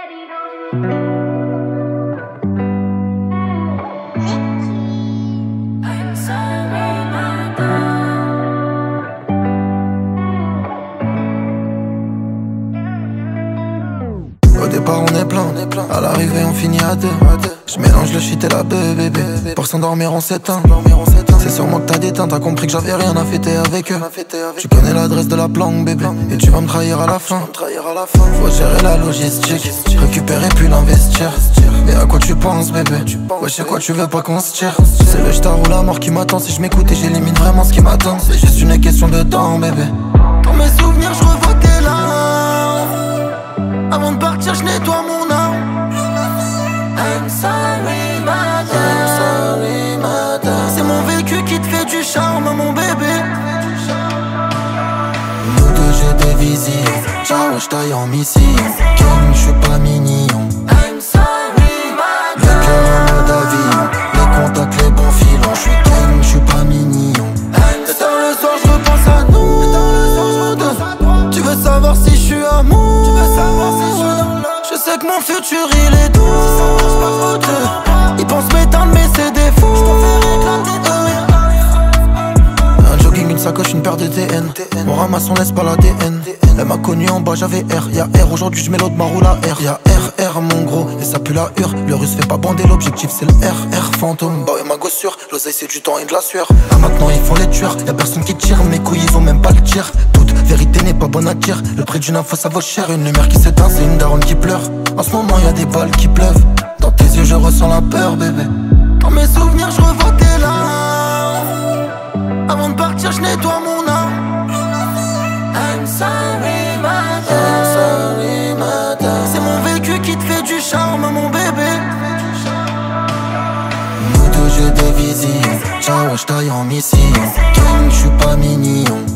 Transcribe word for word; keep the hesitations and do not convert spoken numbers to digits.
Au départ on est plein, à l'arrivée on finit à deux. Je mélange le shit et la bébé. Pour s'endormir on s'éteint. C'est sûrement que t'as déteint, t'as compris que j'avais rien à fêter avec eux. Tu connais l'adresse de la planque bébé, et tu vas me trahir à la fin. Faut gérer la logistique, récupérer puis l'investir. Et à quoi tu penses bébé? Ouais, c'est quoi tu veux pas qu'on se tire? C'est le star ou la mort qui m'attend. Si je m'écoute et j'élimine vraiment ce qui m'attend, c'est juste une question de temps bébé. Dans mes souvenirs je revois tes larmes. Avant de partir je nettoie mon âme. I'm sorry madame, I'm sorry madame. C'est mon vécu qui te fait du charme mon bébé. Nous deux j'ai des visions. Ciao j'taille en mission. King j'suis pas mignon. I'm sorry madame. Le cœur en mode avion, les contacts les bons filons. J'suis king j'suis pas mignon. Et dans le soir j'repense à nous deux. Tu veux savoir si j'suis amour? Tu veux savoir si j'suis je sais que mon futur il est doux. Ils pensent m'éteindre mais c'est des fous. Un jogging, une sacoche, une paire de T N. On ramasse, on laisse pas l'A D N. Elle m'a connu en bas, j'avais R. Y'a R, aujourd'hui j'mets l'autre ma roule à R. Y'a R, R mon gros, et ça pue la hure. Le russe fait pas bander, l'objectif c'est le R, R fantôme. Bah ouais ma gosse sûre, l'oseille c'est du temps et de la sueur. Ah maintenant ils font les tueurs, y'a personne qui tire. Mes couilles ils ont même pas le tir. Toute vérité n'est pas bonne à dire. Le prix d'une info ça vaut cher. Une lumière qui s'éteint c'est une daronne qui pleure. En ce moment y'a des balles qui pleuvent. Dans tes yeux je ressens la peur bébé. Dans mes souvenirs je revois tes larmes. Avant de partir je nettoie mon âme. I'm sorry madame, I'm sorry madame. C'est mon vécu qui te fait du charme mon bébé. Nous deux j'ai des visions. Ciao j'taille en mission. King j'suis pas mignon.